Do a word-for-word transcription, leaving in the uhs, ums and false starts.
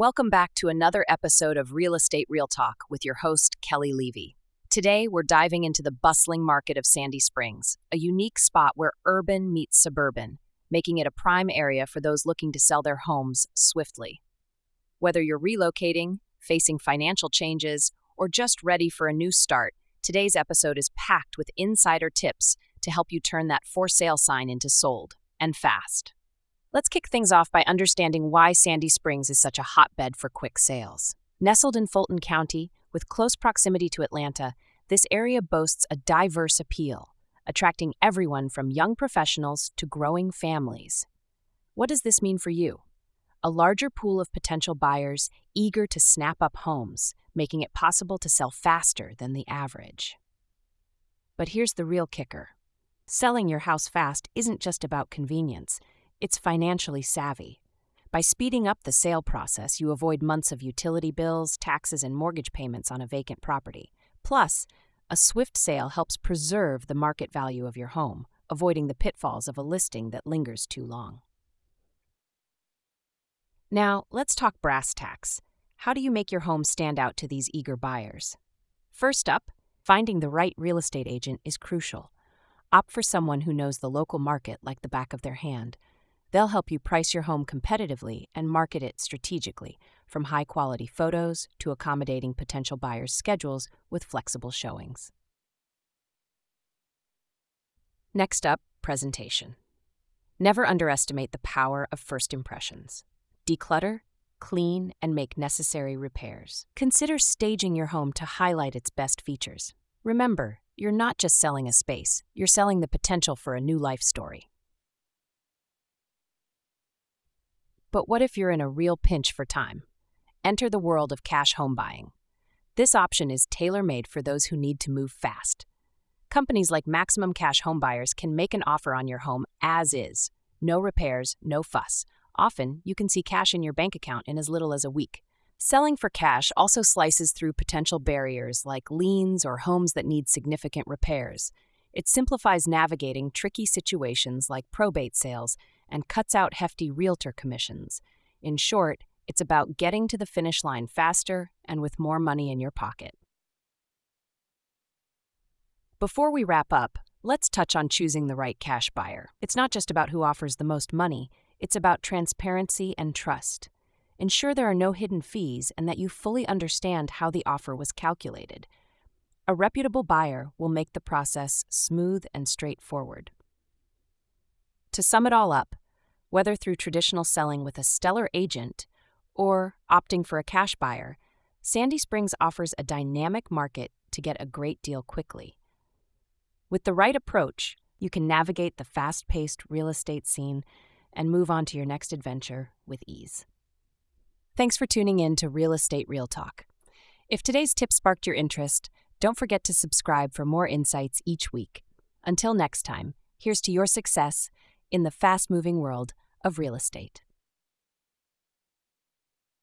Welcome back to another episode of Real Estate Real Talk with your host, Kelly Levy. Today, we're diving into the bustling market of Sandy Springs, a unique spot where urban meets suburban, making it a prime area for those looking to sell their homes swiftly. Whether you're relocating, facing financial changes, or just ready for a new start, today's episode is packed with insider tips to help you turn that for sale sign into sold, and fast. Let's kick things off by understanding why Sandy Springs is such a hotbed for quick sales. Nestled in Fulton County, with close proximity to Atlanta, this area boasts a diverse appeal, attracting everyone from young professionals to growing families. What does this mean for you? A larger pool of potential buyers eager to snap up homes, making it possible to sell faster than the average. But here's the real kicker. Selling your house fast isn't just about convenience. It's financially savvy. By speeding up the sale process, you avoid months of utility bills, taxes, and mortgage payments on a vacant property. Plus, a swift sale helps preserve the market value of your home, avoiding the pitfalls of a listing that lingers too long. Now, let's talk brass tacks. How do you make your home stand out to these eager buyers? First up, finding the right real estate agent is crucial. Opt for someone who knows the local market like the back of their hand. They'll help you price your home competitively and market it strategically, from high-quality photos to accommodating potential buyers' schedules with flexible showings. Next up, presentation. Never underestimate the power of first impressions. Declutter, clean, and make necessary repairs. Consider staging your home to highlight its best features. Remember, you're not just selling a space, you're selling the potential for a new life story. But what if you're in a real pinch for time? Enter the world of cash home buying. This option is tailor-made for those who need to move fast. Companies like Maximum Cash Home Buyers can make an offer on your home as is. No repairs, no fuss. Often, you can see cash in your bank account in as little as a week. Selling for cash also slices through potential barriers like liens or homes that need significant repairs. It simplifies navigating tricky situations like probate sales and cuts out hefty realtor commissions. In short, it's about getting to the finish line faster and with more money in your pocket. Before we wrap up, let's touch on choosing the right cash buyer. It's not just about who offers the most money, it's about transparency and trust. Ensure there are no hidden fees and that you fully understand how the offer was calculated. A reputable buyer will make the process smooth and straightforward. To sum it all up, whether through traditional selling with a stellar agent or opting for a cash buyer, Sandy Springs offers a dynamic market to get a great deal quickly. With the right approach, you can navigate the fast-paced real estate scene and move on to your next adventure with ease. Thanks for tuning in to Real Estate Real Talk. If today's tip sparked your interest, don't forget to subscribe for more insights each week. Until next time, here's to your success in the fast-moving world of real estate.